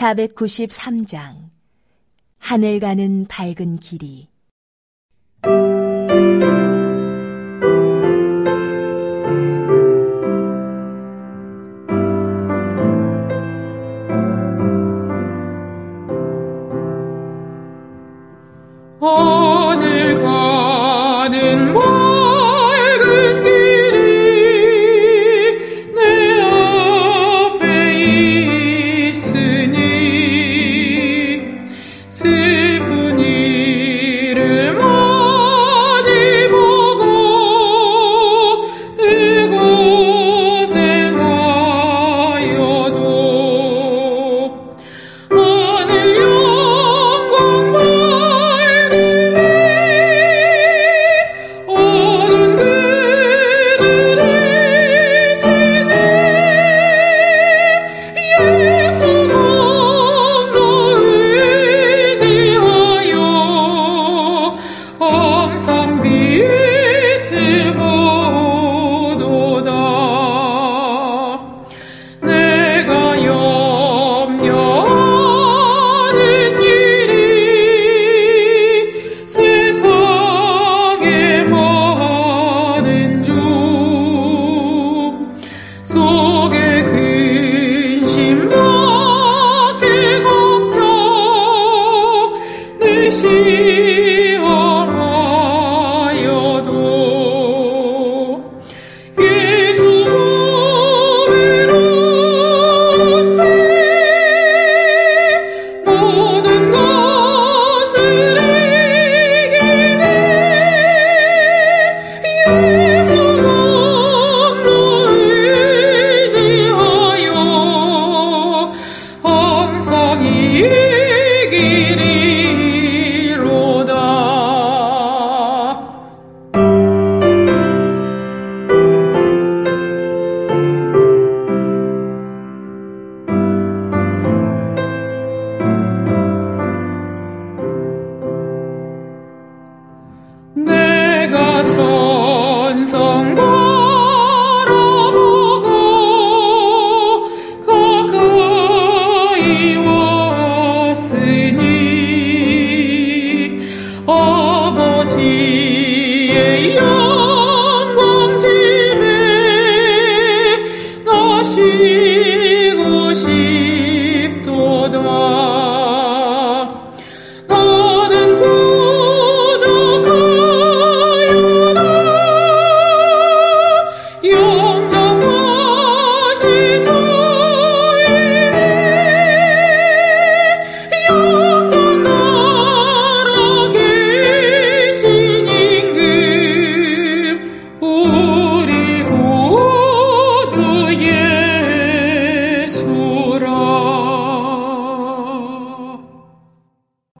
493장 하늘 가는 밝은 길이. 하늘 가는 밝은 길이 내 앞에 있으니 슬픈 일을 많이 보고 늘 고생하여도 하늘 영광 어두운 그늘을 지내 예수만로 의지하여 항상 빛을 보도다. 내가 염려하는 일이 세상에 많은 중 속에 근심밖에 걱정 늘 시험하여도 예수 몸으로 모든 것을 이기네 예수만로 의지하여 항상 이기리로다. 내가 천성 바라보고 가까이 왔으니 아버지의 영광 집에 나 쉬고 싶도다. 나는 부족하여도 영접하실 터이네 영원 나라 계신 임금